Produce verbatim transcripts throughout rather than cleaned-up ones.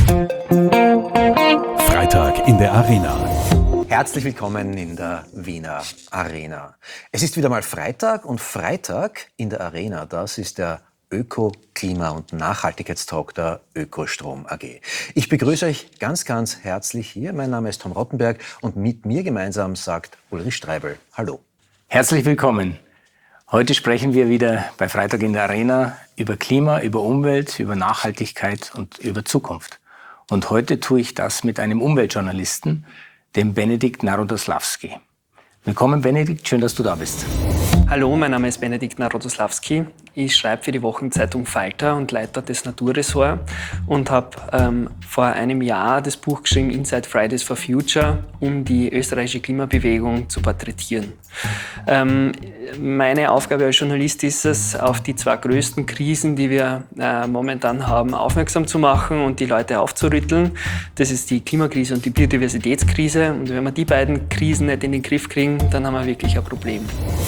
Freitag in der Arena. Herzlich willkommen in der Wiener Arena. Es ist wieder mal Freitag und Freitag in der Arena, das ist der Öko-, Klima- und Nachhaltigkeitstalk der Ökostrom A G. Ich begrüße euch ganz, ganz herzlich hier. Mein Name ist Tom Rottenberg und mit mir gemeinsam sagt Ulrich Streibel. Hallo. Herzlich willkommen. Heute sprechen wir wieder bei Freitag in der Arena über Klima, über Umwelt, über Nachhaltigkeit und über Zukunft. Und heute tue ich das mit einem Umweltjournalisten, dem Benedikt Narodoslawski. Willkommen Benedikt, schön, dass du da bist. Hallo, mein Name ist Benedikt Narodoslawski. Ich schreibe für die Wochenzeitung Falter und leite das Naturressort und habe ähm, vor einem Jahr das Buch geschrieben Inside Fridays for Future, um die österreichische Klimabewegung zu porträtieren. Ähm, meine Aufgabe als Journalist ist es, auf die zwei größten Krisen, die wir äh, momentan haben, aufmerksam zu machen und die Leute aufzurütteln. Das ist die Klimakrise und die Biodiversitätskrise. Und wenn wir die beiden Krisen nicht in den Griff kriegen, dann haben wir wirklich ein Problem.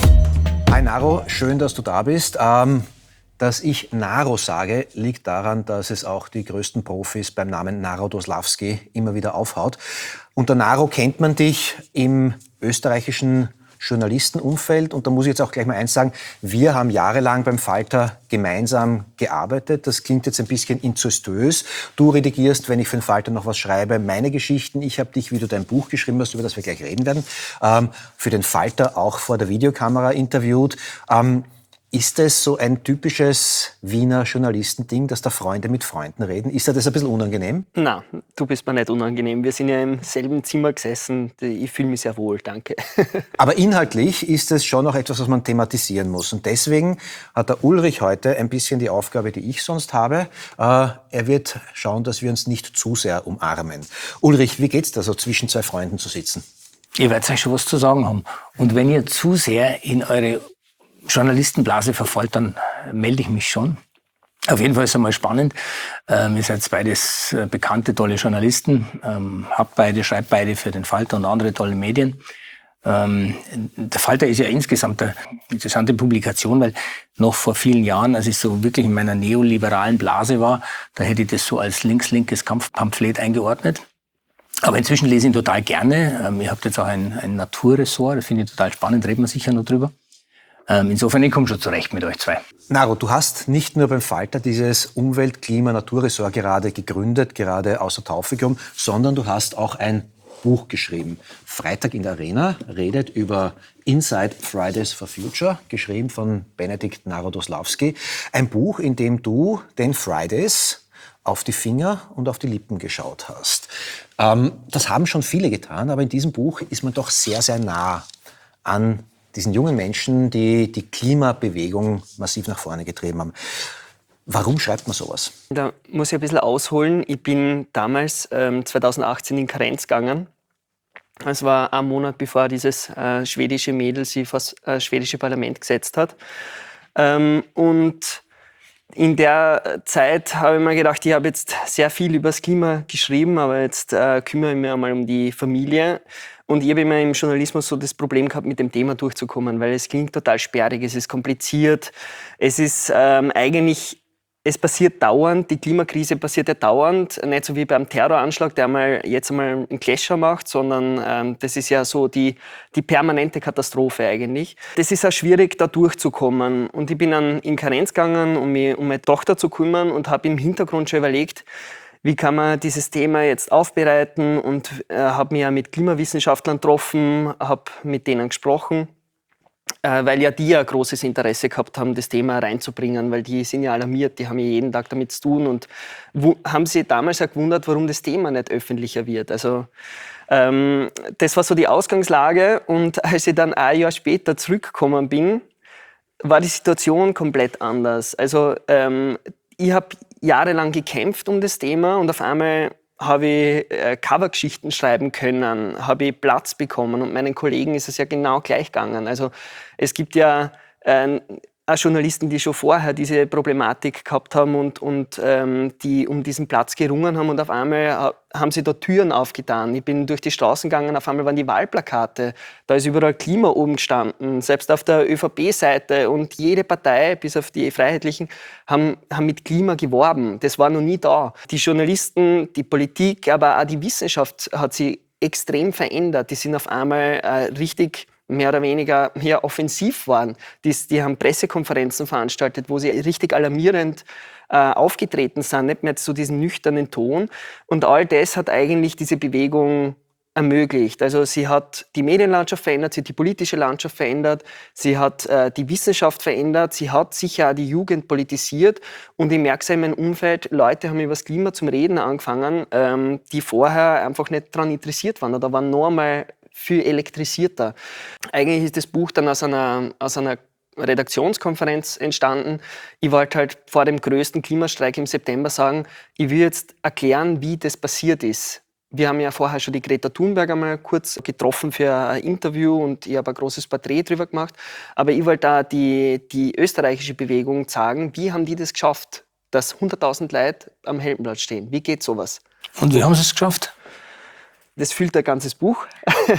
Hi Naro, schön, dass du da bist. Ähm, dass ich Naro sage, liegt daran, dass es auch die größten Profis beim Namen Narodoslawski immer wieder aufhaut. Unter Naro kennt man dich im österreichischen Journalistenumfeld. Und da muss ich jetzt auch gleich mal eins sagen, wir haben jahrelang beim Falter gemeinsam gearbeitet. Das klingt jetzt ein bisschen inzestuös. Du redigierst, wenn ich für den Falter noch was schreibe, meine Geschichten. Ich habe dich, wie du dein Buch geschrieben hast, über das wir gleich reden werden, ähm, für den Falter auch vor der Videokamera interviewt. Ähm, Ist es so ein typisches Wiener Journalistending, dass da Freunde mit Freunden reden? Ist dir das ein bisschen unangenehm? Na, du bist mir nicht unangenehm. Wir sind ja im selben Zimmer gesessen. Ich fühle mich sehr wohl, danke. Aber inhaltlich ist es schon noch etwas, was man thematisieren muss. Und deswegen hat der Ulrich heute ein bisschen die Aufgabe, die ich sonst habe. Äh, er wird schauen, dass wir uns nicht zu sehr umarmen. Ulrich, wie geht's da so, zwischen zwei Freunden zu sitzen? Ihr werdet euch schon was zu sagen haben. Und wenn ihr zu sehr in eure Journalistenblase verfolgt, dann melde ich mich schon. Auf jeden Fall ist es einmal spannend. Ähm, ihr seid beides äh, bekannte, tolle Journalisten. Ähm, habt beide, schreibt beide für den Falter und andere tolle Medien. Ähm, der Falter ist ja insgesamt eine interessante Publikation, weil noch vor vielen Jahren, als ich so wirklich in meiner neoliberalen Blase war, da hätte ich das so als links-linkes Kampfpamphlet eingeordnet. Aber inzwischen lese ich ihn total gerne. Ähm, ihr habt jetzt auch ein, ein Naturressort, das finde ich total spannend, reden wir sicher noch drüber. Insofern, ich komme schon zurecht mit euch zwei. Naro, du hast nicht nur beim Falter dieses Umwelt-, Klima-, Naturressort gerade gegründet, gerade aus der Taufe gekommen, sondern du hast auch ein Buch geschrieben. Freitag in der Arena redet über Inside Fridays for Future, geschrieben von Benedikt Narodoslawski. Ein Buch, in dem du den Fridays auf die Finger und auf die Lippen geschaut hast. Ähm, das haben schon viele getan, aber in diesem Buch ist man doch sehr, sehr nah an diesen jungen Menschen, die die Klimabewegung massiv nach vorne getrieben haben. Warum schreibt man sowas? Da muss ich ein bisschen ausholen. Ich bin damals ähm, zweitausendachtzehn in Karenz gegangen. Es war ein Monat, bevor dieses äh, schwedische Mädel sich vor das äh, schwedische Parlament gesetzt hat. Ähm, und in der Zeit habe ich mir gedacht, ich habe jetzt sehr viel über das Klima geschrieben, aber jetzt äh, kümmere ich mich einmal um die Familie. Und ich habe immer im Journalismus so das Problem gehabt, mit dem Thema durchzukommen, weil es klingt total sperrig, es ist kompliziert, es ist ähm, eigentlich, es passiert dauernd, die Klimakrise passiert ja dauernd, nicht so wie beim Terroranschlag, der mal jetzt einmal einen Clasher macht, sondern ähm, das ist ja so die, die permanente Katastrophe eigentlich. Das ist auch schwierig, da durchzukommen. Und ich bin dann in Karenz gegangen, um mich um meine Tochter zu kümmern und habe im Hintergrund schon überlegt, wie kann man dieses Thema jetzt aufbereiten, und äh, habe mich ja mit Klimawissenschaftlern getroffen, habe mit denen gesprochen, äh, weil ja die ja großes Interesse gehabt haben, das Thema reinzubringen, weil die sind ja alarmiert, die haben ja jeden Tag damit zu tun und haben sich damals auch gewundert, warum das Thema nicht öffentlicher wird. Also ähm, das war so die Ausgangslage, und als ich dann ein Jahr später zurückgekommen bin, war die Situation komplett anders. Also ähm, ich habe jahrelang gekämpft um das Thema und auf einmal habe ich äh, Covergeschichten schreiben können, habe ich Platz bekommen, und meinen Kollegen ist es ja genau gleich gegangen. Also es gibt ja äh, auch Journalisten, die schon vorher diese Problematik gehabt haben und, und ähm, die um diesen Platz gerungen haben und auf einmal haben sie da Türen aufgetan. Ich bin durch die Straßen gegangen, auf einmal waren die Wahlplakate, da ist überall Klima oben gestanden, selbst auf der ÖVP-Seite und jede Partei, bis auf die Freiheitlichen, haben, haben mit Klima geworben. Das war noch nie da. Die Journalisten, die Politik, aber auch die Wissenschaft hat sich extrem verändert. Die sind auf einmal äh, richtig mehr oder weniger mehr offensiv waren. Die, die haben Pressekonferenzen veranstaltet, wo sie richtig alarmierend äh, aufgetreten sind, nicht mehr zu diesem nüchternen Ton. Und all das hat eigentlich diese Bewegung ermöglicht. Also sie hat die Medienlandschaft verändert, sie hat die politische Landschaft verändert, sie hat äh, die Wissenschaft verändert, sie hat sicher auch die Jugend politisiert. Und ich merke es in meinem Umfeld, Leute haben über das Klima zum Reden angefangen, ähm, die vorher einfach nicht daran interessiert waren oder waren noch einmal viel elektrisierter. Eigentlich ist das Buch dann aus einer, aus einer Redaktionskonferenz entstanden. Ich wollte halt vor dem größten Klimastreik im September sagen, ich will jetzt erklären, wie das passiert ist. Wir haben ja vorher schon die Greta Thunberg einmal kurz getroffen für ein Interview und ich habe ein großes Porträt drüber gemacht. Aber ich wollte da die, die österreichische Bewegung sagen, wie haben die das geschafft, dass hunderttausend Leute am Heldenplatz stehen? Wie geht sowas? Und wie haben sie es geschafft? Das füllt ein ganzes Buch.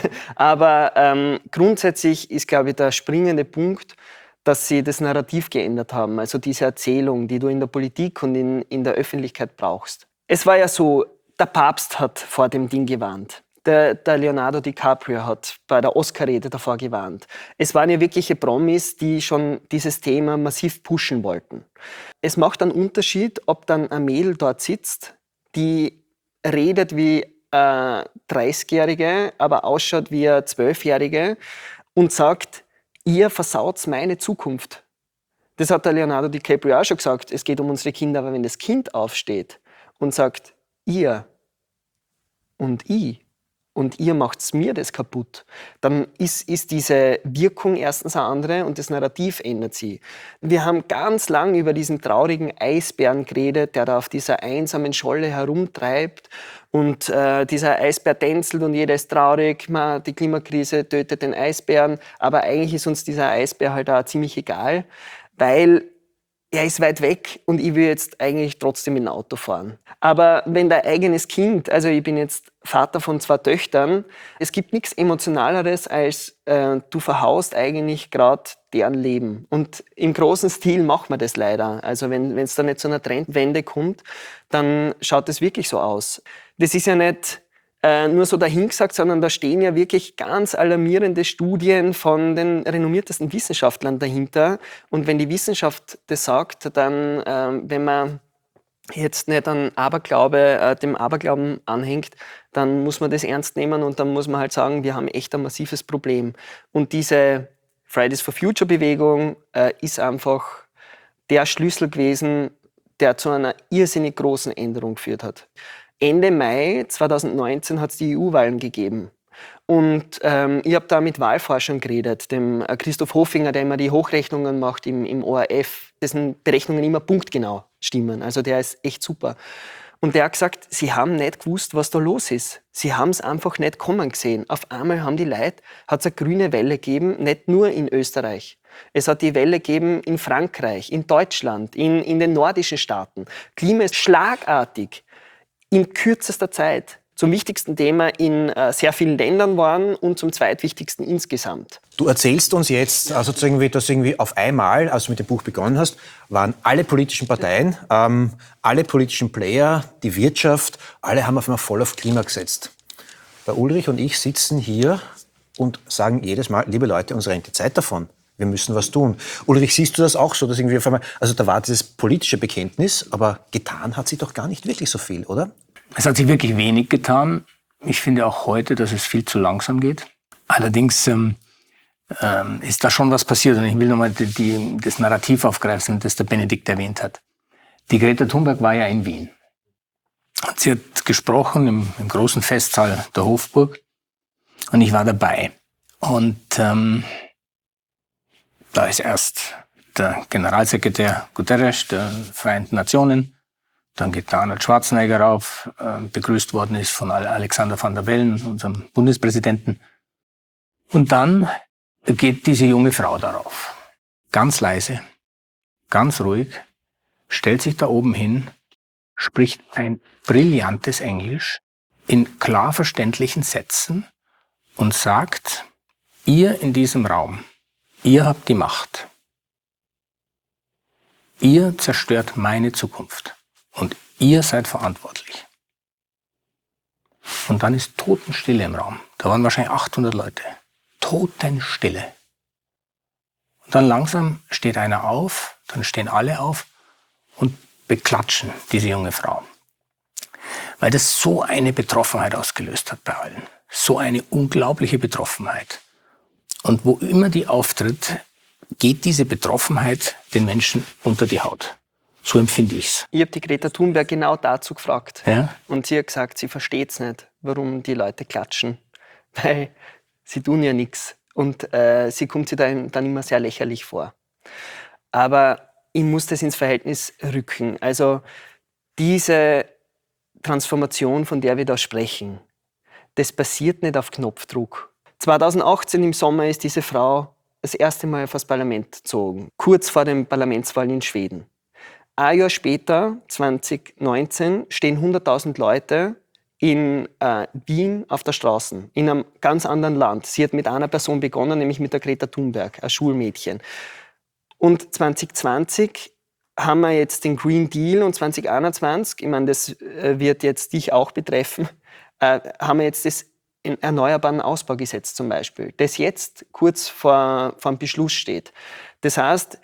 Aber ähm, grundsätzlich ist, glaube ich, der springende Punkt, dass sie das Narrativ geändert haben. Also diese Erzählung, die du in der Politik und in, in der Öffentlichkeit brauchst. Es war ja so, der Papst hat vor dem Ding gewarnt. Der, der Leonardo DiCaprio hat bei der Oscar-Rede davor gewarnt. Es waren ja wirkliche Promis, die schon dieses Thema massiv pushen wollten. Es macht einen Unterschied, ob dann ein Mädel dort sitzt, die redet wie äh, dreißigjährige, aber ausschaut wie eine zwölfjährige und sagt, ihr versaut meine Zukunft. Das hat der Leonardo DiCaprio auch schon gesagt. Es geht um unsere Kinder, aber wenn das Kind aufsteht und sagt, ihr und ich und ihr macht's mir das kaputt, dann ist, ist diese Wirkung erstens eine andere und das Narrativ ändert sich. Wir haben ganz lang über diesen traurigen Eisbären geredet, der da auf dieser einsamen Scholle herumtreibt und äh, dieser Eisbär tänzelt und jeder ist traurig, man, die Klimakrise tötet den Eisbären, aber eigentlich ist uns dieser Eisbär halt auch ziemlich egal, weil er ist weit weg und ich will jetzt eigentlich trotzdem mit dem Auto fahren. Aber wenn dein eigenes Kind, also ich bin jetzt Vater von zwei Töchtern, es gibt nichts Emotionaleres, als äh, du verhaust eigentlich gerade deren Leben. Und im großen Stil macht man das leider. Also wenn es da nicht zu einer Trendwende kommt, dann schaut es wirklich so aus. Das ist ja nicht äh, nur so dahingesagt, sondern da stehen ja wirklich ganz alarmierende Studien von den renommiertesten Wissenschaftlern dahinter. Und wenn die Wissenschaft das sagt, dann, äh, wenn man jetzt nicht an Aberglaube, äh, dem Aberglauben anhängt, dann muss man das ernst nehmen und dann muss man halt sagen, wir haben echt ein massives Problem. Und diese Fridays for Future Bewegung äh, ist einfach der Schlüssel gewesen, der zu einer irrsinnig großen Änderung geführt hat. Ende Mai zweitausendneunzehn hat es die E U-Wahlen gegeben. Und ähm, ich habe da mit Wahlforschern geredet, dem äh, Christoph Hofinger, der immer die Hochrechnungen macht im, im O R F, dessen Berechnungen immer punktgenau stimmen. Also der ist echt super. Und der hat gesagt, sie haben nicht gewusst, was da los ist. Sie haben es einfach nicht kommen gesehen. Auf einmal haben die Leute, hat es eine grüne Welle gegeben, nicht nur in Österreich. Es hat die Welle gegeben in Frankreich, in Deutschland, in, in den nordischen Staaten. Klima ist schlagartig in kürzester Zeit zum wichtigsten Thema in äh, sehr vielen Ländern waren und zum zweitwichtigsten insgesamt. Du erzählst uns jetzt, also irgendwie, dass irgendwie auf einmal, als du mit dem Buch begonnen hast, waren alle politischen Parteien, ähm, alle politischen Player, die Wirtschaft, alle haben auf einmal voll auf Klima gesetzt. Der Ulrich und ich sitzen hier und sagen jedes Mal, liebe Leute, uns rennt die Zeit davon. Wir müssen was tun. Ulrich, siehst du das auch so, dass irgendwie auf einmal, also da war dieses politische Bekenntnis, aber getan hat sich doch gar nicht wirklich so viel, oder? Es hat sich wirklich wenig getan. Ich finde auch heute, dass es viel zu langsam geht. Allerdings ähm, ähm, ist da schon was passiert. Und ich will nochmal die, die, das Narrativ aufgreifen, das der Benedikt erwähnt hat. Die Greta Thunberg war ja in Wien. Sie hat gesprochen im, im großen Festsaal der Hofburg. Und ich war dabei. Und ähm, da ist erst der Generalsekretär Guterres der Vereinten Nationen. Dann geht der Arnold Schwarzenegger rauf, äh, begrüßt worden ist von Alexander Van der Bellen, unserem Bundespräsidenten. Und dann geht diese junge Frau darauf, ganz leise, ganz ruhig, stellt sich da oben hin, spricht ein brillantes Englisch in klar verständlichen Sätzen und sagt, ihr in diesem Raum, ihr habt die Macht. Ihr zerstört meine Zukunft und ihr seid verantwortlich. Und dann ist Totenstille im Raum. Da waren wahrscheinlich achthundert Leute. Totenstille. Und dann langsam steht einer auf, dann stehen alle auf und beklatschen diese junge Frau. Weil das so eine Betroffenheit ausgelöst hat bei allen. So eine unglaubliche Betroffenheit. Und wo immer die auftritt, geht diese Betroffenheit den Menschen unter die Haut. So empfinde ich's. Ich habe die Greta Thunberg genau dazu gefragt. Ja? Und sie hat gesagt, sie versteht es nicht, warum die Leute klatschen. Weil sie tun ja nichts. Und äh, sie kommt sich dann, dann immer sehr lächerlich vor. Aber ich muss das ins Verhältnis rücken. Also diese Transformation, von der wir da sprechen, das passiert nicht auf Knopfdruck. zweitausendachtzehn im Sommer ist diese Frau das erste Mal vor das Parlament gezogen, kurz vor den Parlamentswahlen in Schweden. Ein Jahr später, zwanzig neunzehn, stehen hunderttausend Leute in äh, Wien auf der Straße, in einem ganz anderen Land. Sie hat mit einer Person begonnen, nämlich mit der Greta Thunberg, ein Schulmädchen. Und zwanzig zwanzig haben wir jetzt den Green Deal und zwanzig einundzwanzig, ich meine, das äh, wird jetzt dich auch betreffen, äh, haben wir jetzt das Erneuerbaren Ausbaugesetz zum Beispiel, das jetzt kurz vor, vor dem Beschluss steht. Das heißt,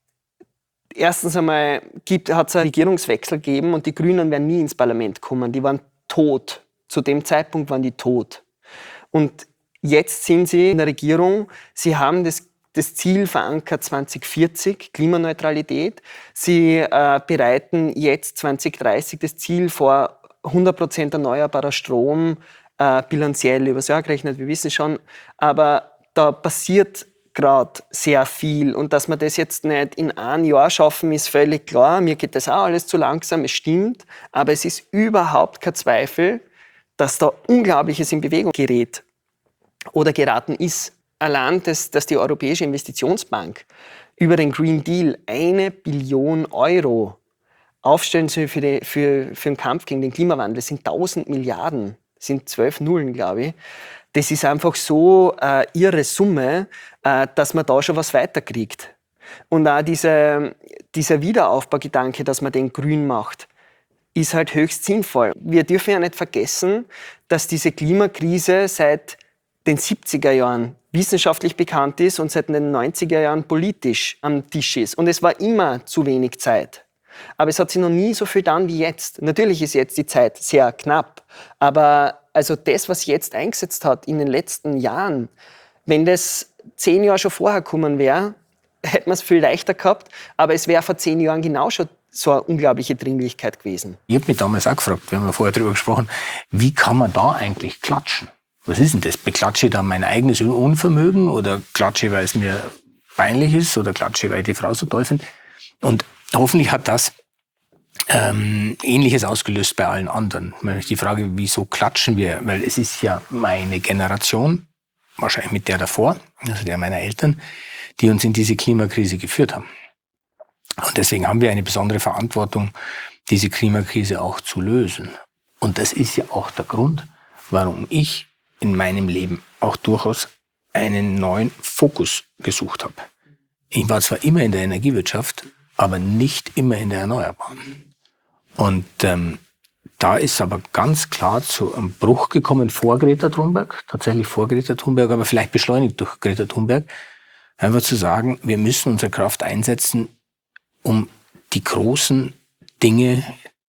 erstens einmal hat es einen Regierungswechsel gegeben und die Grünen werden nie ins Parlament kommen. Die waren tot. Zu dem Zeitpunkt waren die tot. Und jetzt sind sie in der Regierung. Sie haben das, das Ziel verankert zwanzig vierzig, Klimaneutralität. Sie äh, bereiten jetzt zwanzig dreißig das Ziel vor, hundert Prozent erneuerbarer Strom, äh, bilanziell übers Jahr gerechnet, wir wissen schon. Aber da passiert gerade sehr viel. Und dass wir das jetzt nicht in einem Jahr schaffen, ist völlig klar. Mir geht das auch alles zu langsam, es stimmt. Aber es ist überhaupt kein Zweifel, dass da Unglaubliches in Bewegung gerät oder geraten ist. Allein, dass, dass die Europäische Investitionsbank über den Green Deal eine Billion Euro aufstellen soll für, die, für, für den Kampf gegen den Klimawandel. Das sind tausend Milliarden, das sind zwölf Nullen, glaube ich. Das ist einfach so äh, irre Summe, äh, dass man da schon was weiterkriegt. Und auch diese, dieser Wiederaufbaugedanke, dass man den grün macht, ist halt höchst sinnvoll. Wir dürfen ja nicht vergessen, dass diese Klimakrise seit den siebziger Jahren wissenschaftlich bekannt ist und seit den neunziger Jahren politisch am Tisch ist. Und es war immer zu wenig Zeit. Aber es hat sich noch nie so viel getan wie jetzt. Natürlich ist jetzt die Zeit sehr knapp, aber also das, was jetzt eingesetzt hat in den letzten Jahren, wenn das zehn Jahre schon vorher gekommen wäre, hätte man es viel leichter gehabt, aber es wäre vor zehn Jahren genau schon so eine unglaubliche Dringlichkeit gewesen. Ich habe mich damals auch gefragt, wir haben ja vorher darüber gesprochen, wie kann man da eigentlich klatschen? Was ist denn das? Beklatsche ich da mein eigenes Unvermögen oder klatsche ich, weil es mir peinlich ist oder klatsche ich, weil ich die Frau so toll finde? Und hoffentlich hat das ähm, Ähnliches ausgelöst bei allen anderen. Die Frage, wieso klatschen wir? Weil es ist ja meine Generation, wahrscheinlich mit der davor, also der meiner Eltern, die uns in diese Klimakrise geführt haben. Und deswegen haben wir eine besondere Verantwortung, diese Klimakrise auch zu lösen. Und das ist ja auch der Grund, warum ich in meinem Leben auch durchaus einen neuen Fokus gesucht habe. Ich war zwar immer in der Energiewirtschaft, aber nicht immer in der Erneuerbaren. Und ähm, da ist aber ganz klar zu einem Bruch gekommen vor Greta Thunberg, tatsächlich vor Greta Thunberg, aber vielleicht beschleunigt durch Greta Thunberg, einfach zu sagen, wir müssen unsere Kraft einsetzen, um die großen Dinge,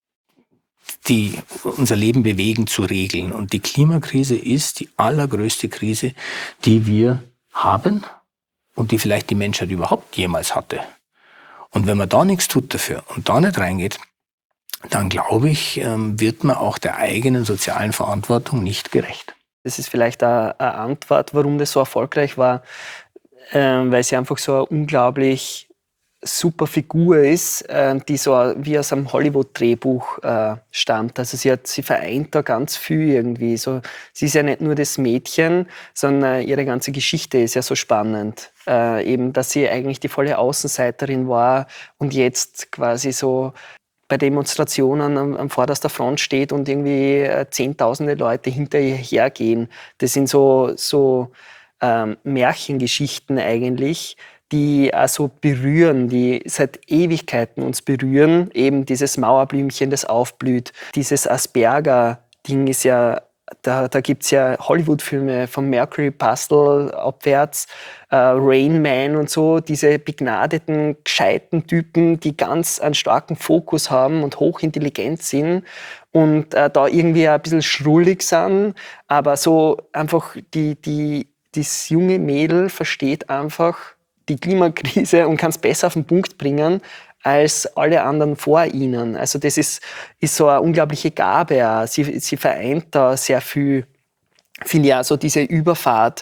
die unser Leben bewegen, zu regeln. Und die Klimakrise ist die allergrößte Krise, die wir haben und die vielleicht die Menschheit überhaupt jemals hatte. Und wenn man da nichts tut dafür und da nicht reingeht, dann glaube ich, wird man auch der eigenen sozialen Verantwortung nicht gerecht. Das ist vielleicht eine Antwort, warum das so erfolgreich war, weil sie einfach so eine unglaublich super Figur ist, äh, die so wie aus einem Hollywood-Drehbuch äh, stammt. Also sie, hat, sie vereint da ganz viel irgendwie. So, sie ist ja nicht nur das Mädchen, sondern ihre ganze Geschichte ist ja so spannend. Äh, eben, dass sie eigentlich die volle Außenseiterin war und jetzt quasi so bei Demonstrationen am, am vorderster Front steht und irgendwie äh, zehntausende Leute hinter ihr hergehen. Das sind so, so ähm, Märchengeschichten eigentlich, die auch so berühren, die seit Ewigkeiten uns berühren. Eben dieses Mauerblümchen, das aufblüht. Dieses Asperger-Ding ist ja, da, da gibt es ja Hollywood-Filme von Mercury Bustle abwärts, äh, Rain Man und so, diese begnadeten, gescheiten Typen, die ganz einen starken Fokus haben und hochintelligent sind und äh, da irgendwie ein bisschen schrullig sind, aber so einfach die, die, das junge Mädel versteht einfach die Klimakrise und kann es besser auf den Punkt bringen als alle anderen vor ihnen. Also das ist, ist so eine unglaubliche Gabe auch. Sie, sie vereint da sehr viel, finde ich auch so diese Überfahrt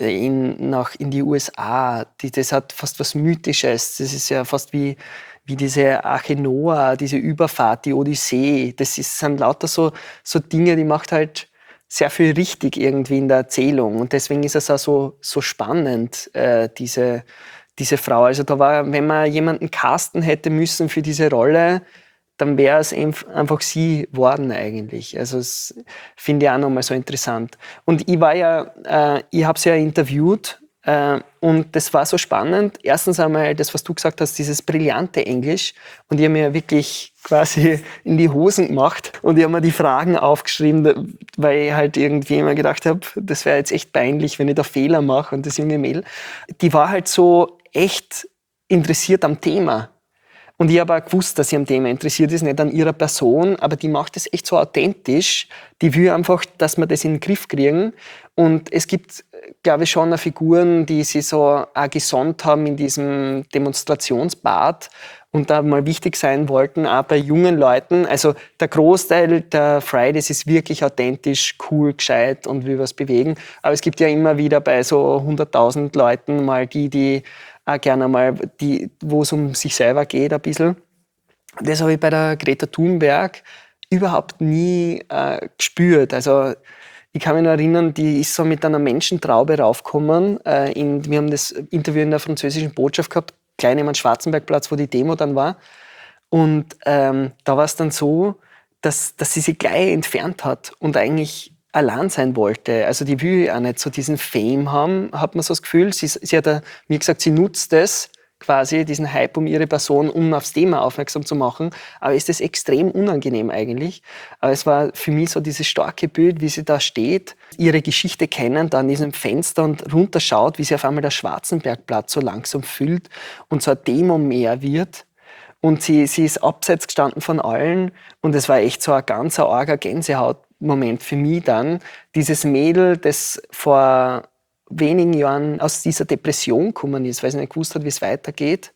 in, nach, in die U S A, die, das hat fast was Mythisches. Das ist ja fast wie, wie diese Arche Noah, diese Überfahrt, die Odyssee. Das ist, sind lauter so, so Dinge, die macht halt sehr viel richtig irgendwie in der Erzählung. Und deswegen ist es auch so, so spannend, äh, diese, diese Frau. Also da war, wenn man jemanden casten hätte müssen für diese Rolle, dann wäre es einfach sie worden eigentlich. Also das finde ich auch nochmal so interessant. Und ich war ja, äh, ich habe sie ja interviewt äh, und das war so spannend. Erstens einmal das, was du gesagt hast, dieses brillante Englisch. Und ich habe mir wirklich quasi in die Hosen gemacht und ich habe mir die Fragen aufgeschrieben, weil ich halt irgendwie immer gedacht habe, das wäre jetzt echt peinlich, wenn ich da Fehler mache. Und das junge Mädel, die war halt so echt interessiert am Thema. Und ich habe auch gewusst, dass sie am Thema interessiert ist, nicht an ihrer Person, aber die macht es echt so authentisch. Die will einfach, dass wir das in den Griff kriegen. Und es gibt, glaube ich, schon Figuren, die sie so auch gesonnt haben in diesem Demonstrationsbad und da mal wichtig sein wollten, auch bei jungen Leuten. Also der Großteil der Fridays ist wirklich authentisch, cool, gescheit und will was bewegen. Aber es gibt ja immer wieder bei so hunderttausend Leuten mal die, die auch gerne mal, die, wo es um sich selber geht ein bisschen. Das habe ich bei der Greta Thunberg überhaupt nie äh, gespürt. Also ich kann mich noch erinnern, die ist so mit einer Menschentraube raufgekommen. Äh, in, wir haben das Interview in der französischen Botschaft gehabt, klein am Schwarzenbergplatz, wo die Demo dann war. Und ähm, da war es dann so, dass, dass sie sich gleich entfernt hat und eigentlich allein sein wollte. Also die will auch nicht so diesen Fame haben, hat man so das Gefühl. Sie, sie hat mir gesagt, sie nutzt das quasi, diesen Hype um ihre Person, um aufs Thema aufmerksam zu machen. Aber ist das extrem unangenehm eigentlich. Aber es war für mich so dieses starke Bild, wie sie da steht, ihre Geschichte kennen, da an diesem Fenster und runterschaut, wie sie auf einmal der Schwarzenbergplatz so langsam füllt und so ein Demo mehr wird. Und sie, sie ist abseits gestanden von allen und es war echt so ein ganz arger Gänsehautmoment für mich dann. Dieses Mädel, das vor wenigen Jahren aus dieser Depression gekommen ist, weil sie nicht gewusst hat, wie es weitergeht.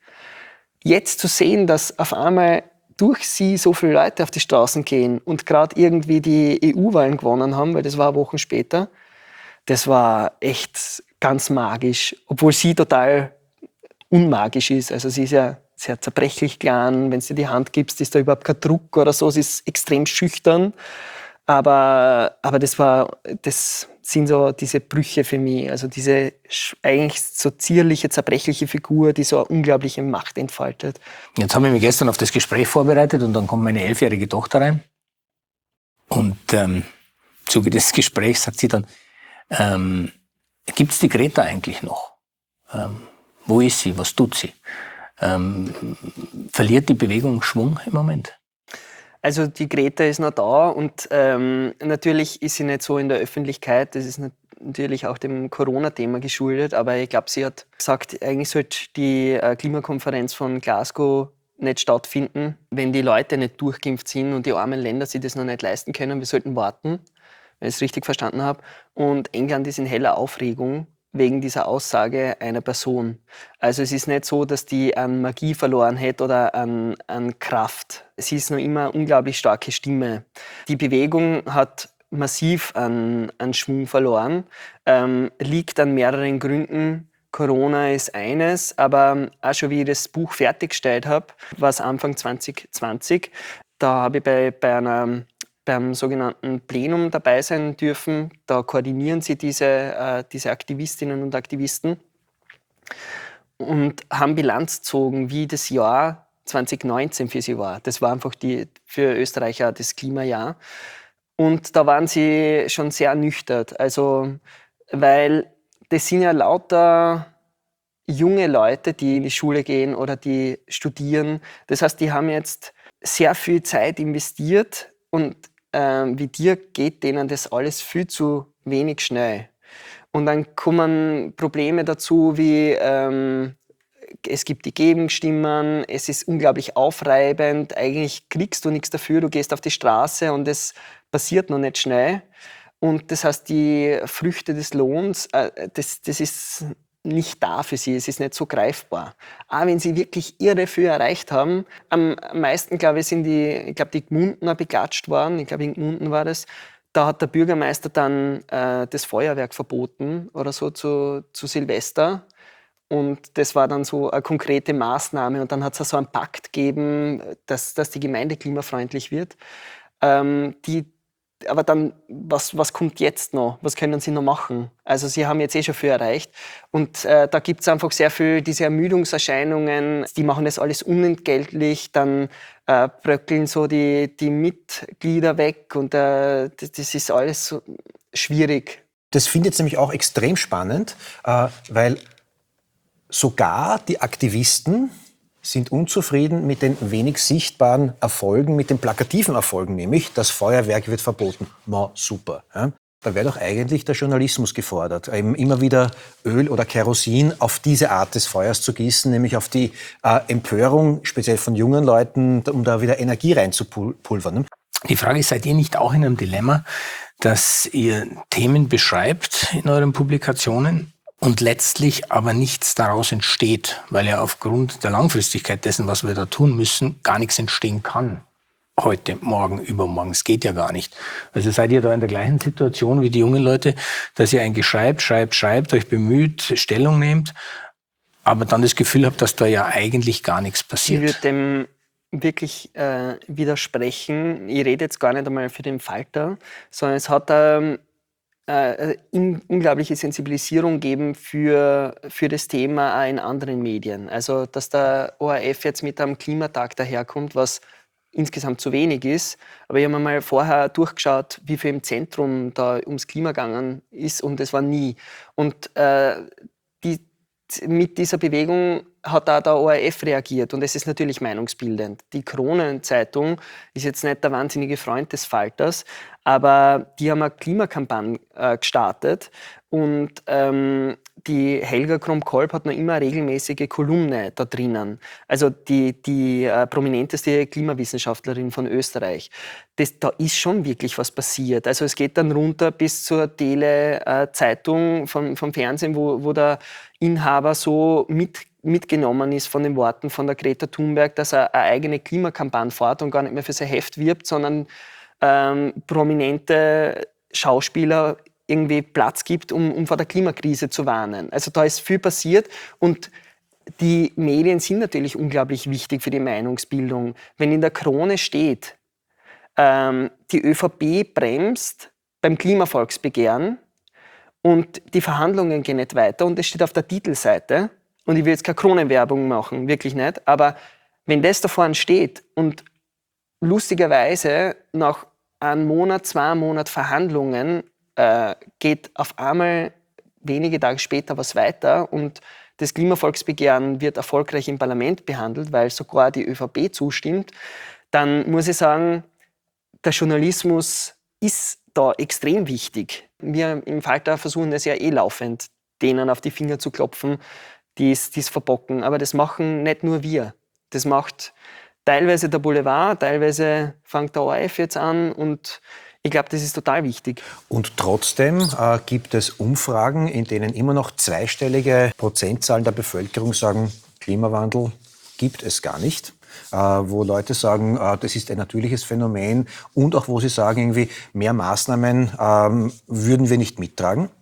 Jetzt zu sehen, dass auf einmal durch sie so viele Leute auf die Straßen gehen und gerade irgendwie die E U-Wahlen gewonnen haben, weil das war Wochen später, das war echt ganz magisch, obwohl sie total unmagisch ist. Also sie ist ja sehr zerbrechlich klein, wenn du die Hand gibst, ist da überhaupt kein Druck oder so, sie ist extrem schüchtern. Aber, aber das war, das sind so diese Brüche für mich, also diese eigentlich so zierliche, zerbrechliche Figur, die so eine unglaubliche Macht entfaltet. Jetzt habe ich mich gestern auf das Gespräch vorbereitet und dann kommt meine elfjährige Tochter rein. Und ähm, im Zuge des Gesprächs sagt sie dann, ähm, gibt es die Greta eigentlich noch? Ähm, wo ist sie? Was tut sie? Ähm, verliert die Bewegung Schwung im Moment? Also die Greta ist noch da und ähm, natürlich ist sie nicht so in der Öffentlichkeit. Das ist natürlich auch dem Corona-Thema geschuldet. Aber ich glaube, sie hat gesagt, eigentlich sollte die äh, Klimakonferenz von Glasgow nicht stattfinden, wenn die Leute nicht durchgeimpft sind und die armen Länder sich das noch nicht leisten können. Wir sollten warten, wenn ich es richtig verstanden habe. Und England ist in heller Aufregung wegen dieser Aussage einer Person. Also es ist nicht so, dass die an Magie verloren hat oder an, an Kraft. Sie ist noch immer eine unglaublich starke Stimme. Die Bewegung hat massiv an, an Schwung verloren, ähm, liegt an mehreren Gründen. Corona ist eines, aber auch schon wie ich das Buch fertiggestellt habe, war es Anfang zwanzig zwanzig. Da habe ich bei, bei einer, beim sogenannten Plenum dabei sein dürfen. Da koordinieren sie diese, äh, diese Aktivistinnen und Aktivisten und haben Bilanz gezogen, wie das Jahr zwanzig neunzehn für sie war. Das war einfach die, für Österreicher das Klimajahr. Und da waren sie schon sehr ernüchtert. Also, weil das sind ja lauter junge Leute, die in die Schule gehen oder die studieren. Das heißt, die haben jetzt sehr viel Zeit investiert und äh, wie dir geht denen das alles viel zu wenig schnell. Und dann kommen Probleme dazu wie ähm, es gibt die Gegenstimmen, es ist unglaublich aufreibend, eigentlich kriegst du nichts dafür, du gehst auf die Straße und es passiert noch nicht schnell. Und das heißt, die Früchte des Lohns, äh, das, das ist nicht da für sie, es ist nicht so greifbar. Auch wenn sie wirklich irre viel erreicht haben, am meisten, glaube ich, sind die, ich glaube, die Gmundner beklatscht worden, ich glaube, in Gmunden war das. Da hat der Bürgermeister dann äh, das Feuerwerk verboten oder so zu, zu Silvester. Und das war dann so eine konkrete Maßnahme. Und dann hat es so einen Pakt gegeben, dass, dass die Gemeinde klimafreundlich wird. Ähm, die, aber dann, was, was kommt jetzt noch? Was können sie noch machen? Also sie haben jetzt eh schon viel erreicht. Und äh, da gibt es einfach sehr viel diese Ermüdungserscheinungen. Die machen das alles unentgeltlich. Dann äh, bröckeln so die, die Mitglieder weg. Und äh, das, das ist alles so schwierig. Das finde ich jetzt nämlich auch extrem spannend, äh, weil sogar die Aktivisten sind unzufrieden mit den wenig sichtbaren Erfolgen, mit den plakativen Erfolgen, nämlich das Feuerwerk wird verboten. Ma, super. Ja? Da wäre doch eigentlich der Journalismus gefordert, eben immer wieder Öl oder Kerosin auf diese Art des Feuers zu gießen, nämlich auf die äh, Empörung, speziell von jungen Leuten, um da wieder Energie reinzupulvern. Ne? Die Frage ist, seid ihr nicht auch in einem Dilemma, dass ihr Themen beschreibt in euren Publikationen, und letztlich aber nichts daraus entsteht, weil ja aufgrund der Langfristigkeit dessen, was wir da tun müssen, gar nichts entstehen kann. Heute, morgen, übermorgen. Es geht ja gar nicht. Also seid ihr da in der gleichen Situation wie die jungen Leute, dass ihr eigentlich schreibt, schreibt, schreibt, euch bemüht, Stellung nehmt, aber dann das Gefühl habt, dass da ja eigentlich gar nichts passiert. Ich würde dem wirklich äh, widersprechen. Ich rede jetzt gar nicht einmal für den Falter, sondern es hat ähm, Äh, in, unglaubliche Sensibilisierung geben für, für das Thema auch in anderen Medien. Also, dass der O R F jetzt mit einem Klimatag daherkommt, was insgesamt zu wenig ist. Aber ich habe mir mal vorher durchgeschaut, wie viel im Zentrum da ums Klima gegangen ist, und das war nie. Und äh, die, mit dieser Bewegung hat auch der O R F reagiert, und es ist natürlich meinungsbildend. Die Kronenzeitung ist jetzt nicht der wahnsinnige Freund des Falters, aber die haben eine Klimakampagne äh, gestartet, und ähm, die Helga Krump-Kolb hat noch immer eine regelmäßige Kolumne da drinnen. Also die, die äh, prominenteste Klimawissenschaftlerin von Österreich. Das, da ist schon wirklich was passiert. Also es geht dann runter bis zur Tele-Zeitung äh, vom, vom Fernsehen, wo, wo der Inhaber so mit mitgenommen ist von den Worten von der Greta Thunberg, dass er eine eigene Klimakampagne fährt und gar nicht mehr für sein Heft wirbt, sondern ähm, prominente Schauspieler irgendwie Platz gibt, um, um vor der Klimakrise zu warnen. Also da ist viel passiert, und die Medien sind natürlich unglaublich wichtig für die Meinungsbildung. Wenn in der Krone steht, ähm, die ÖVP bremst beim Klimavolksbegehren und die Verhandlungen gehen nicht weiter, und es steht auf der Titelseite, und ich will jetzt keine Kronenwerbung machen, wirklich nicht, aber wenn das da vorne steht und lustigerweise nach einem Monat, zwei Monat Verhandlungen äh, geht auf einmal wenige Tage später was weiter, und das Klimavolksbegehren wird erfolgreich im Parlament behandelt, weil sogar die ÖVP zustimmt, dann muss ich sagen, der Journalismus ist da extrem wichtig. Wir im Falter versuchen das ja eh laufend, denen auf die Finger zu klopfen, die es verbocken. Aber das machen nicht nur wir. Das macht teilweise der Boulevard, teilweise fängt der O R F jetzt an, und ich glaube, das ist total wichtig. Und trotzdem äh, gibt es Umfragen, in denen immer noch zweistellige Prozentzahlen der Bevölkerung sagen, Klimawandel gibt es gar nicht. Äh, wo Leute sagen, äh, das ist ein natürliches Phänomen, und auch wo sie sagen, irgendwie mehr Maßnahmen ähm, würden wir nicht mittragen.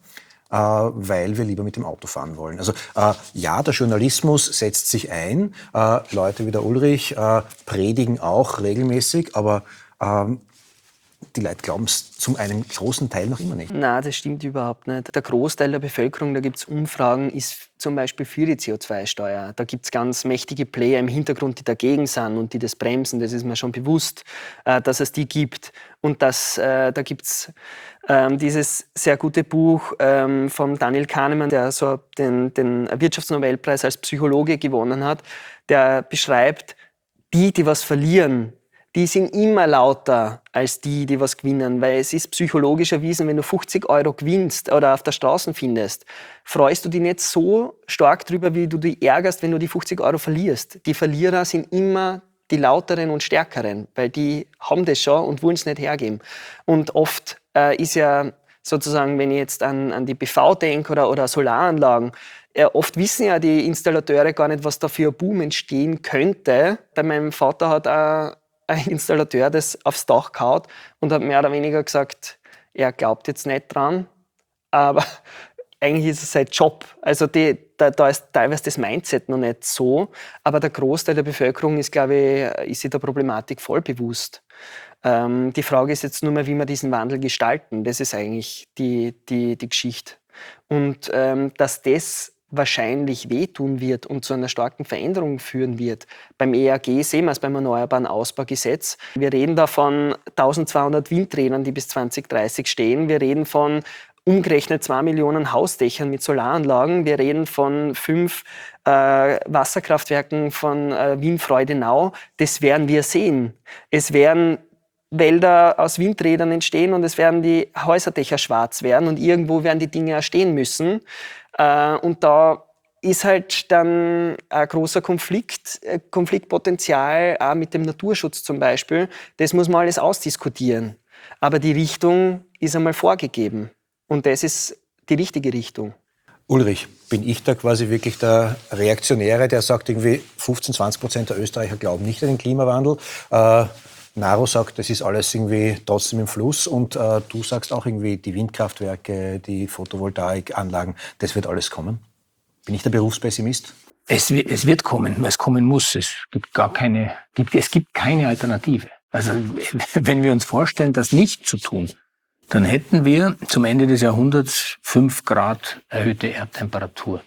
äh, weil wir lieber mit dem Auto fahren wollen. Also äh, ja, der Journalismus setzt sich ein. Äh, Leute wie der Ulrich äh, predigen auch regelmäßig, aber ähm, die Leute glauben es zum einen großen Teil noch immer nicht. Nein, das stimmt überhaupt nicht. Der Großteil der Bevölkerung, da gibt es Umfragen, ist zum Beispiel für die C O zwei Steuer. Da gibt es ganz mächtige Player im Hintergrund, die dagegen sind und die das bremsen. Das ist mir schon bewusst, äh, dass es die gibt. Und das, äh, da gibt es ähm, dieses sehr gute Buch ähm, von Daniel Kahnemann, der so den, den Wirtschaftsnobelpreis als Psychologe gewonnen hat. Der beschreibt, die, die was verlieren, die sind immer lauter als die, die was gewinnen. Weil es ist psychologisch erwiesen, wenn du fünfzig Euro gewinnst oder auf der Straße findest, freust du dich nicht so stark drüber, wie du dich ärgerst, wenn du die fünfzig Euro verlierst. Die Verlierer sind immer die lauteren und stärkeren, weil die haben das schon und wollen es nicht hergeben. Und oft äh, ist ja sozusagen, wenn ich jetzt an, an die B V denke oder, oder Solaranlagen, äh, oft wissen ja die Installateure gar nicht, was da für ein Boom entstehen könnte. Bei meinem Vater hat auch ein Installateur das aufs Dach gehauen und hat mehr oder weniger gesagt, er glaubt jetzt nicht dran, aber eigentlich ist es sein Job. Also die, da, da ist teilweise das Mindset noch nicht so, aber der Großteil der Bevölkerung ist, glaube ich, ist sich der Problematik voll bewusst. Ähm, die Frage ist jetzt nur mal, wie wir diesen Wandel gestalten. Das ist eigentlich die, die, die Geschichte. Und ähm, dass das wahrscheinlich wehtun wird und zu einer starken Veränderung führen wird. Beim E A G sehen wir es beim Erneuerbaren Ausbaugesetz. Wir reden da von tausendzweihundert Windrädern, die bis zwanzig dreißig stehen. Wir reden von umgerechnet zwei Millionen Hausdächern mit Solaranlagen. Wir reden von fünf äh, Wasserkraftwerken von äh, Wien-Freudenau. Das werden wir sehen. Es werden Wälder aus Windrädern entstehen und es werden die Häuserdächer schwarz werden und irgendwo werden die Dinge auch stehen müssen. Äh, und da ist halt dann ein großer Konflikt, äh, Konfliktpotenzial auch mit dem Naturschutz zum Beispiel. Das muss man alles ausdiskutieren. Aber die Richtung ist einmal vorgegeben. Und das ist die richtige Richtung. Ulrich, bin ich da quasi wirklich der Reaktionäre, der sagt, irgendwie fünfzehn, zwanzig Prozent der Österreicher glauben nicht an den Klimawandel. Äh, Naro sagt, das ist alles irgendwie trotzdem im Fluss. Und äh, du sagst auch irgendwie, die Windkraftwerke, die Photovoltaikanlagen, das wird alles kommen. Bin ich der Berufspessimist? Es, es wird kommen, weil es kommen muss. Es gibt gar keine, gibt, es gibt keine Alternative. Also wenn wir uns vorstellen, das nicht zu tun, dann hätten wir zum Ende des Jahrhunderts fünf Grad erhöhte Erdtemperatur.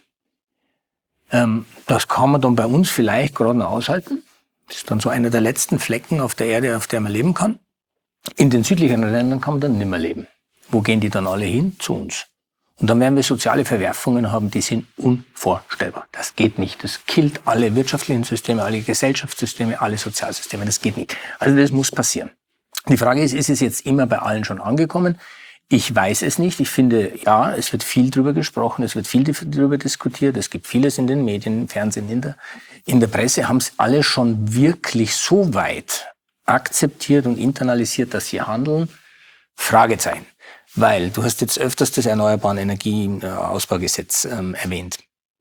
Ähm, das kann man dann bei uns vielleicht gerade noch aushalten. Das ist dann so einer der letzten Flecken auf der Erde, auf der man leben kann. In den südlicheren Ländern kann man dann nicht mehr leben. Wo gehen die dann alle hin? Zu uns. Und dann werden wir soziale Verwerfungen haben, die sind unvorstellbar. Das geht nicht. Das killt alle wirtschaftlichen Systeme, alle Gesellschaftssysteme, alle Sozialsysteme. Das geht nicht. Also das muss passieren. Die Frage ist, ist es jetzt immer bei allen schon angekommen? Ich weiß es nicht. Ich finde, ja, es wird viel drüber gesprochen, es wird viel drüber diskutiert, es gibt vieles in den Medien, im Fernsehen, in der, in der Presse, haben es alle schon wirklich so weit akzeptiert und internalisiert, dass sie handeln? Fragezeichen. Weil, du hast jetzt öfters das Erneuerbaren Energieausbaugesetz ähm, erwähnt.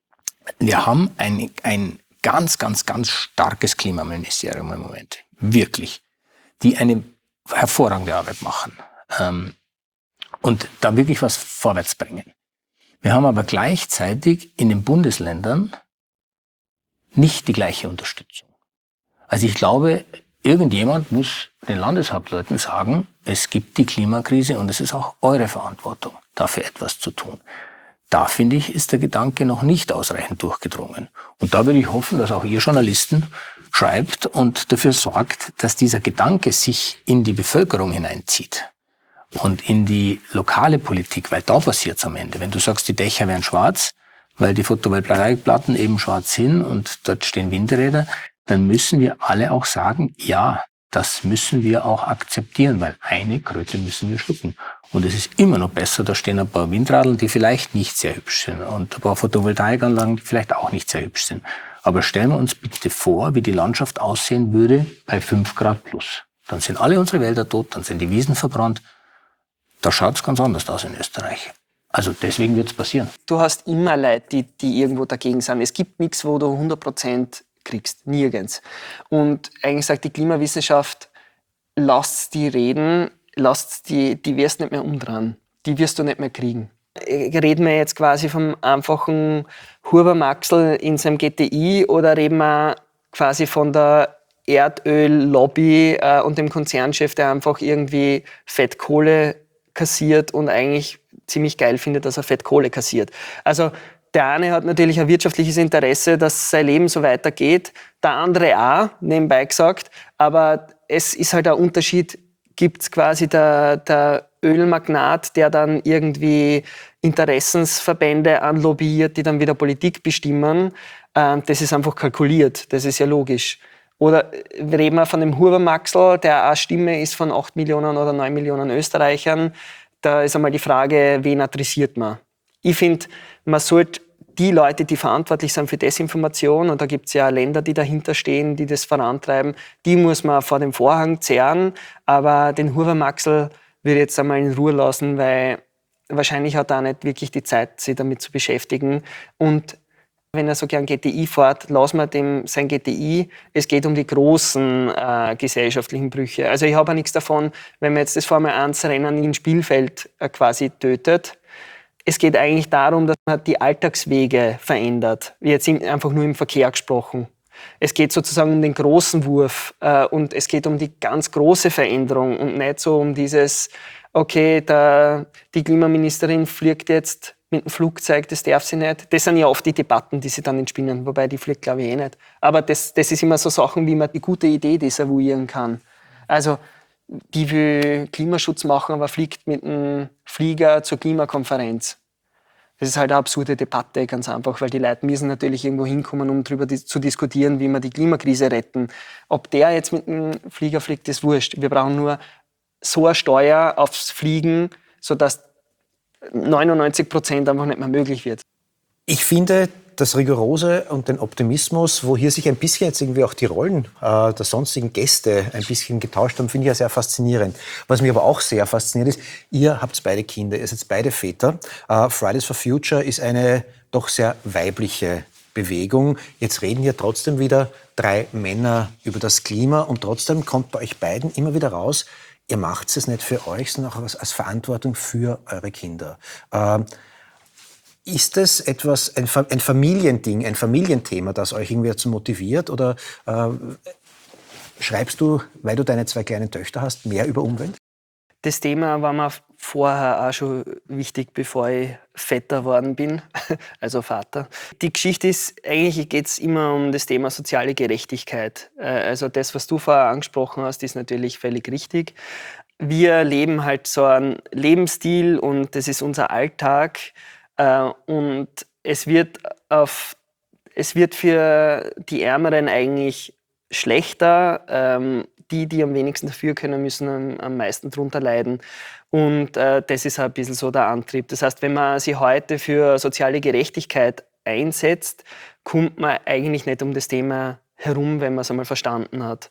Wir haben ein, ein ganz, ganz, ganz starkes Klimaministerium im Moment. Wirklich. Die eine hervorragende Arbeit machen. Ähm, und da wirklich was vorwärts bringen. Wir haben aber gleichzeitig in den Bundesländern nicht die gleiche Unterstützung. Also ich glaube, irgendjemand muss den Landeshauptleuten sagen, es gibt die Klimakrise und es ist auch eure Verantwortung, dafür etwas zu tun. Da, finde ich, ist der Gedanke noch nicht ausreichend durchgedrungen. Und da würde ich hoffen, dass auch ihr Journalisten schreibt und dafür sorgt, dass dieser Gedanke sich in die Bevölkerung hineinzieht und in die lokale Politik, weil da passiert es am Ende. Wenn du sagst, die Dächer werden schwarz, weil die Photovoltaikplatten eben schwarz sind und dort stehen Windräder, dann müssen wir alle auch sagen, ja, das müssen wir auch akzeptieren, weil eine Kröte müssen wir schlucken. Und es ist immer noch besser, da stehen ein paar Windradeln, die vielleicht nicht sehr hübsch sind und ein paar Photovoltaikanlagen, die vielleicht auch nicht sehr hübsch sind. Aber stellen wir uns bitte vor, wie die Landschaft aussehen würde bei fünf Grad plus. Dann sind alle unsere Wälder tot, dann sind die Wiesen verbrannt. Da schaut es ganz anders aus in Österreich. Also deswegen wird es passieren. Du hast immer Leute, die, die irgendwo dagegen sind. Es gibt nichts, wo du hundert Prozent kriegst. Nirgends. Und eigentlich sagt die Klimawissenschaft, lasst die reden, lasst die, die wirst nicht mehr umdrehen. Die wirst du nicht mehr kriegen. Reden wir jetzt quasi vom einfachen Huber-Maxl in seinem G T I oder reden wir quasi von der Erdöl-Lobby äh, und dem Konzernchef, der einfach irgendwie Fettkohle kassiert und eigentlich ziemlich geil findet, dass er Fettkohle kassiert. Also der eine hat natürlich ein wirtschaftliches Interesse, dass sein Leben so weitergeht, der andere auch, nebenbei gesagt, aber es ist halt ein Unterschied, gibt es quasi der, der Ölmagnat, der dann irgendwie Interessensverbände anlobbyiert, die dann wieder Politik bestimmen. Ähm, das ist einfach kalkuliert, das ist ja logisch. Oder reden wir von dem Huber-Maxl, der eine Stimme ist von acht Millionen oder neun Millionen Österreichern. Da ist einmal die Frage, wen adressiert man? Ich finde, man sollte die Leute, die verantwortlich sind für Desinformation, und da gibt es ja Länder, die dahinter stehen, die das vorantreiben, die muss man vor dem Vorhang zehren. Aber den Huber-Maxl würde ich jetzt einmal in Ruhe lassen, weil wahrscheinlich hat er auch nicht wirklich die Zeit, sich damit zu beschäftigen. Und wenn er so gern G T I fährt, lassen wir dem sein G T I. Es geht um die großen äh, gesellschaftlichen Brüche. Also ich habe auch nichts davon, wenn man jetzt das Formel eins Rennen in Spielfeld äh, quasi tötet. Es geht eigentlich darum, dass man die Alltagswege verändert. Wie jetzt einfach nur im Verkehr gesprochen. Es geht sozusagen um den großen Wurf äh, und es geht um die ganz große Veränderung und nicht so um dieses, okay, der, die Klimaministerin fliegt jetzt mit dem Flugzeug, das darf sie nicht. Das sind ja oft die Debatten, die sie dann entspinnen, wobei die fliegt, glaube ich, eh nicht. Aber das, das ist immer so Sachen, wie man die gute Idee desavouieren kann. Also, die will Klimaschutz machen, aber fliegt mit einem Flieger zur Klimakonferenz. Das ist halt eine absurde Debatte, ganz einfach, weil die Leute müssen natürlich irgendwo hinkommen, um darüber zu diskutieren, wie wir die Klimakrise retten. Ob der jetzt mit einem Flieger fliegt, ist wurscht. Wir brauchen nur so eine Steuer aufs Fliegen, sodass neunundneunzig Prozent einfach nicht mehr möglich wird. Ich finde das Rigorose und den Optimismus, wo hier sich ein bisschen jetzt irgendwie auch die Rollen äh, der sonstigen Gäste ein bisschen getauscht haben, finde ich ja sehr faszinierend. Was mich aber auch sehr fasziniert ist, ihr habt beide Kinder, ihr seid beide Väter. Äh, Fridays for Future ist eine doch sehr weibliche Bewegung. Jetzt reden hier trotzdem wieder drei Männer über das Klima und trotzdem kommt bei euch beiden immer wieder raus, ihr macht es nicht für euch, sondern auch als, als Verantwortung für eure Kinder. Ähm, Ist das etwas, ein, ein Familiending, ein Familienthema, das euch irgendwie dazu motiviert? Oder äh, schreibst du, weil du deine zwei kleinen Töchter hast, mehr über Umwelt? Das Thema war mir vorher auch schon wichtig, bevor ich Vetter geworden bin, also Vater. Die Geschichte ist, eigentlich geht es immer um das Thema soziale Gerechtigkeit. Also das, was du vorher angesprochen hast, ist natürlich völlig richtig. Wir leben halt so einen Lebensstil und das ist unser Alltag. Und es wird, auf, es wird für die Ärmeren eigentlich schlechter. Die, die am wenigsten dafür können, müssen am, am meisten drunter leiden. Und äh, das ist ein bisschen so der Antrieb. Das heißt, wenn man sich heute für soziale Gerechtigkeit einsetzt, kommt man eigentlich nicht um das Thema herum, wenn man es einmal verstanden hat.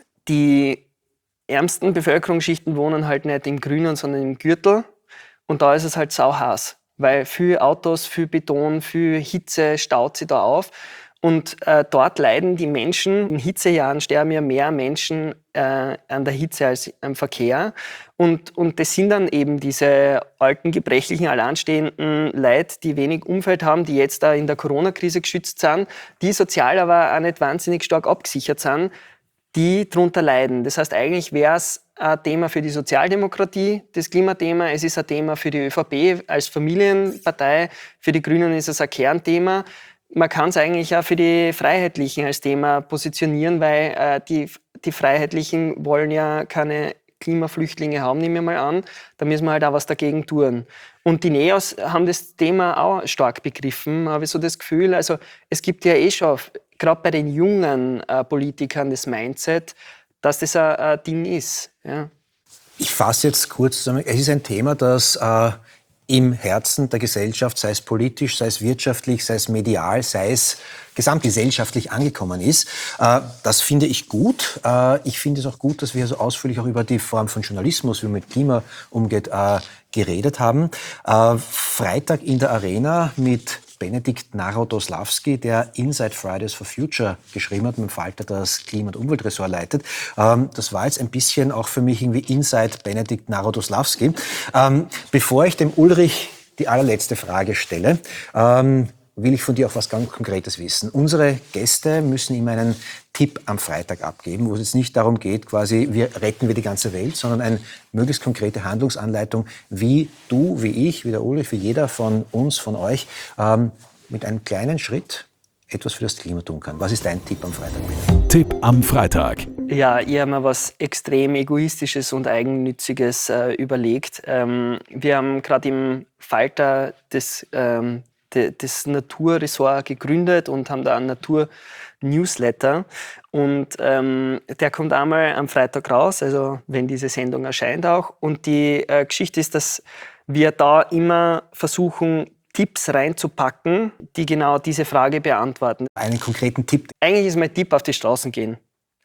Die ärmsten Bevölkerungsschichten wohnen halt nicht im Grünen, sondern im Gürtel. Und da ist es halt sauheiß. Weil viel Autos, viel Beton, viel Hitze staut sich da auf. Und äh, dort leiden die Menschen, in Hitzejahren sterben ja mehr Menschen äh, an der Hitze als am Verkehr. Und, und das sind dann eben diese alten, gebrechlichen, alleinstehenden Leute, die wenig Umfeld haben, die jetzt da in der Corona-Krise geschützt sind, die sozial aber auch nicht wahnsinnig stark abgesichert sind, die darunter leiden. Das heißt, eigentlich wäre es ein Thema für die Sozialdemokratie, das Klimathema. Es ist ein Thema für die ÖVP als Familienpartei. Für die Grünen ist es ein Kernthema. Man kann es eigentlich auch für die Freiheitlichen als Thema positionieren, weil äh, die, die Freiheitlichen wollen ja keine Klimaflüchtlinge haben, nehmen wir mal an. Da müssen wir halt auch was dagegen tun. Und die Neos haben das Thema auch stark begriffen, habe ich so das Gefühl. Also es gibt ja eh schon, gerade bei den jungen äh, Politikern, das Mindset, dass das ein, ein Ding ist. Ja. Ich fasse jetzt kurz zusammen. Es ist ein Thema, das äh, im Herzen der Gesellschaft, sei es politisch, sei es wirtschaftlich, sei es medial, sei es gesamtgesellschaftlich angekommen ist. Äh, das finde ich gut. Äh, ich finde es auch gut, dass wir so ausführlich auch über die Form von Journalismus, wie man mit Klima umgeht, äh, geredet haben. Äh, Freitag in der Arena mit Benedikt Narodoslawski, der Inside Fridays for Future geschrieben hat, mit dem Falter das Klima- und Umweltressort leitet. Ähm, das war jetzt ein bisschen auch für mich irgendwie Inside Benedikt Narodoslawski. Ähm, bevor ich dem Ulrich die allerletzte Frage stelle, ähm, will ich von dir auch was ganz Konkretes wissen. Unsere Gäste müssen immer einen Tipp am Freitag abgeben, wo es jetzt nicht darum geht, quasi, wir retten wir die ganze Welt, sondern eine möglichst konkrete Handlungsanleitung, wie du, wie ich, wie der Ulrich, wie jeder von uns, von euch, ähm, mit einem kleinen Schritt etwas für das Klima tun kann. Was ist dein Tipp am Freitag, bitte? Tipp am Freitag. Ja, ich habe mir was extrem Egoistisches und Eigennütziges äh, überlegt. Ähm, wir haben gerade im Falter das, ähm, de, das Naturressort gegründet und haben da einen Natur-Newsletter. Und ähm, der kommt einmal am Freitag raus, also wenn diese Sendung erscheint auch. Und die äh, Geschichte ist, dass wir da immer versuchen, Tipps reinzupacken, die genau diese Frage beantworten. Einen konkreten Tipp. Eigentlich ist mein Tipp, auf die Straßen gehen.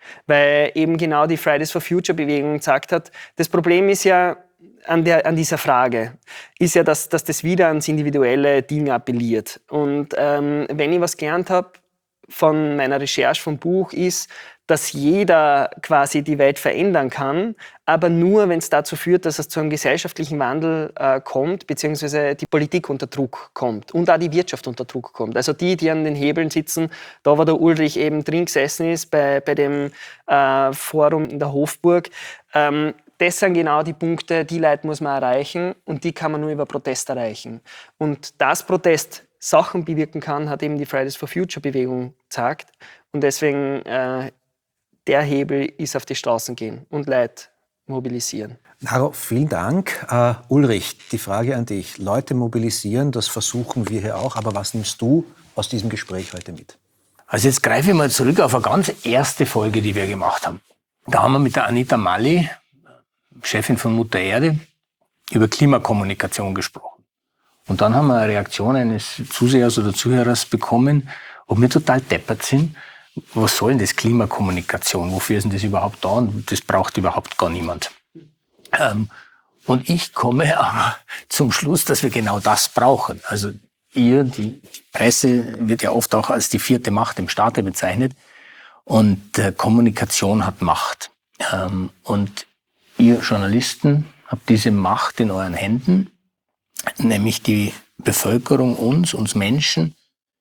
Weil eben genau die Fridays for Future Bewegung gesagt hat, das Problem ist ja an, der, an dieser Frage, ist ja, dass, dass das wieder ans individuelle Ding appelliert. Und ähm, wenn ich was gelernt habe von meiner Recherche vom Buch, ist, dass jeder quasi die Welt verändern kann, aber nur, wenn es dazu führt, dass es zu einem gesellschaftlichen Wandel äh, kommt, beziehungsweise die Politik unter Druck kommt und auch die Wirtschaft unter Druck kommt. Also die, die an den Hebeln sitzen, da wo der Ulrich eben drin gesessen ist, bei, bei dem äh, Forum in der Hofburg, ähm, das sind genau die Punkte, die Leute muss man erreichen und die kann man nur über Protest erreichen. Und dass Protest Sachen bewirken kann, hat eben die Fridays for Future Bewegung gesagt. Und deswegen äh, der Hebel ist auf die Straßen gehen und Leute mobilisieren. Naro, vielen Dank. Uh, Ulrich, die Frage an dich. Leute mobilisieren, das versuchen wir hier auch. Aber was nimmst du aus diesem Gespräch heute mit? Also jetzt greife ich mal zurück auf eine ganz erste Folge, die wir gemacht haben. Da haben wir mit der Anita Malli, Chefin von Mutter Erde, über Klimakommunikation gesprochen. Und dann haben wir eine Reaktion eines Zusehers oder Zuhörers bekommen, ob wir total deppert sind. Was soll denn das Klimakommunikation? Wofür ist denn das überhaupt da? Und das braucht überhaupt gar niemand. Ähm, und ich komme aber zum Schluss, dass wir genau das brauchen. Also ihr, die Presse wird ja oft auch als die vierte Macht im Staate bezeichnet. Und äh, Kommunikation hat Macht. Ähm, und ihr Journalisten habt diese Macht in euren Händen, nämlich die Bevölkerung, uns, uns Menschen,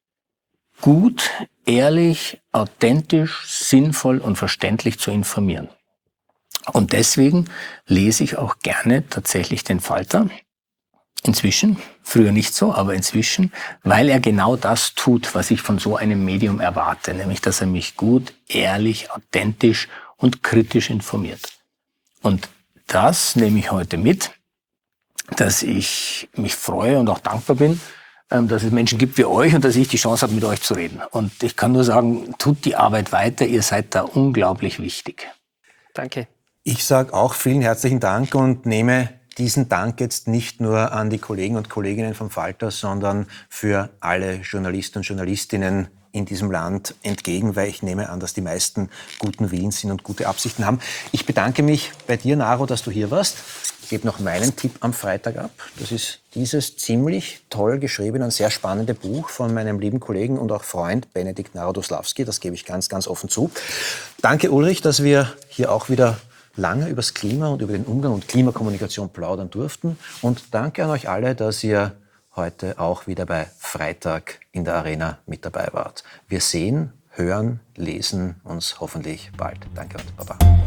gut, ehrlich, authentisch, sinnvoll und verständlich zu informieren. Und deswegen lese ich auch gerne tatsächlich den Falter. Inzwischen, früher nicht so, aber inzwischen, weil er genau das tut, was ich von so einem Medium erwarte, nämlich dass er mich gut, ehrlich, authentisch und kritisch informiert. Und das nehme ich heute mit, dass ich mich freue und auch dankbar bin, dass es Menschen gibt wie euch und dass ich die Chance habe, mit euch zu reden. Und ich kann nur sagen, tut die Arbeit weiter, ihr seid da unglaublich wichtig. Danke. Ich sage auch vielen herzlichen Dank und nehme diesen Dank jetzt nicht nur an die Kollegen und Kolleginnen vom Falter, sondern für alle Journalisten und Journalistinnen in diesem Land entgegen, weil ich nehme an, dass die meisten guten Willens sind und gute Absichten haben. Ich bedanke mich bei dir, Naro, dass du hier warst. Ich gebe noch meinen Tipp am Freitag ab. Das ist dieses ziemlich toll geschriebene und sehr spannende Buch von meinem lieben Kollegen und auch Freund Benedikt Narodoslawski. Das gebe ich ganz, ganz offen zu. Danke, Ulrich, dass wir hier auch wieder lange über das Klima und über den Umgang und Klimakommunikation plaudern durften. Und danke an euch alle, dass ihr heute auch wieder bei Freitag in der Arena mit dabei wart. Wir sehen, hören, lesen uns hoffentlich bald. Danke und Baba.